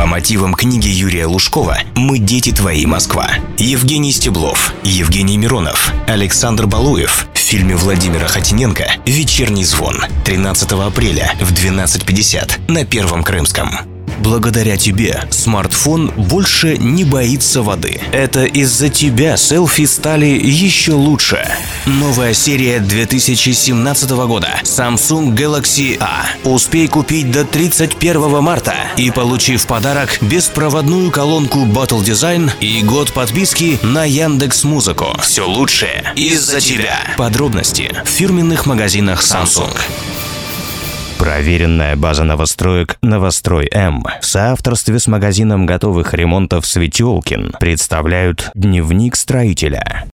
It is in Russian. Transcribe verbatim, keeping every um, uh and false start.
мотивам книги Юрия Лужкова «Мы дети твои, Москва». Евгений Стеблов, Евгений Миронов, Александр Балуев. В фильме Владимира Хотиненко «Вечерний звон» тринадцатого апреля в двенадцать пятьдесят на Первом Крымском. Благодаря тебе смартфон больше не боится воды. Это из-за тебя селфи стали еще лучше. Новая серия две тысячи семнадцатого года Samsung Galaxy A. Успей купить до тридцать первого марта и получи в подарок беспроводную колонку Bottle Design и год подписки на Яндекс.Музыку. Все лучшее из-за тебя. Подробности в фирменных магазинах Samsung. Проверенная база новостроек «Новострой М» в соавторстве с магазином готовых ремонтов «Светелкин» представляют «Дневник строителя».